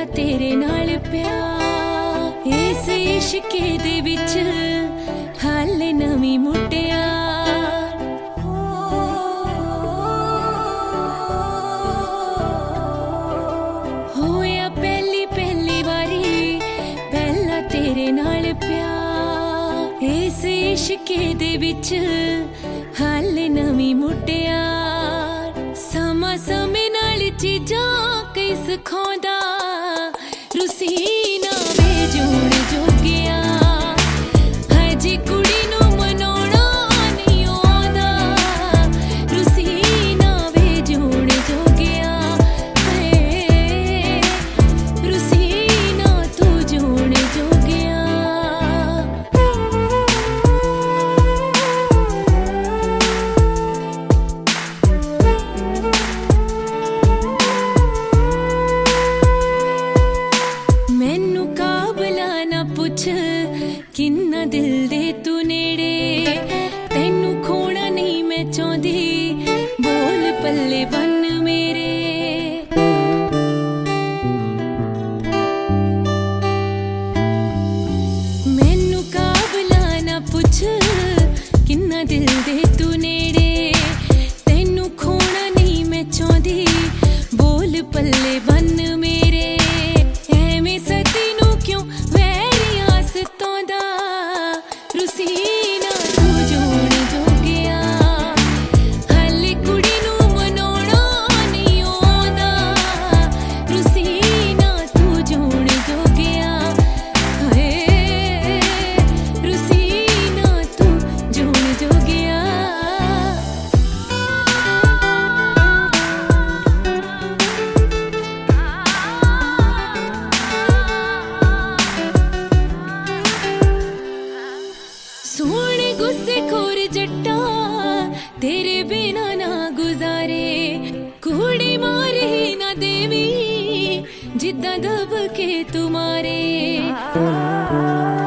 तेरे नाल प्यार इस इश्के दे विच हाले नवी मुटियार होया पहली पहली बारी पहला तेरे नाल प्यार इस इश्के दे विच हाले नवी मुटियार समा समय नाल चीजां कई सिखांदा रुसी ना वे जोड़ जोगिया है जी कुड़ी नू मनाउणा नहीं आउंदा रुसी ना वे जोड़ जोगिया है रुसी ना तू जोड़ जोगिया किन्ना दिल दे तू नेड़े तैनू खोना नहीं मैं चाहती बोल पल्ले बन मेरे मैनू काबला ना पुछ किन्ना दिल दे तू नेड़े तैनू खोना नहीं मैं चाहती बोल पल्ले बन मेरे ऐवें सती नू क्यों वैरियां सतांदा रुसीना तू जोड़ जोगिया हाले कुड़ी नू मनाउणा नहीं आउंदा रुसीना तू जोड़ जोगिया हाय रुसीना तू जोड़ जोगिया सोने गुस्से खोर जट्टा तेरे बिना ना गुजारे कुड़ी मार ही ना देवी जिद्दां दब के तुम्हारे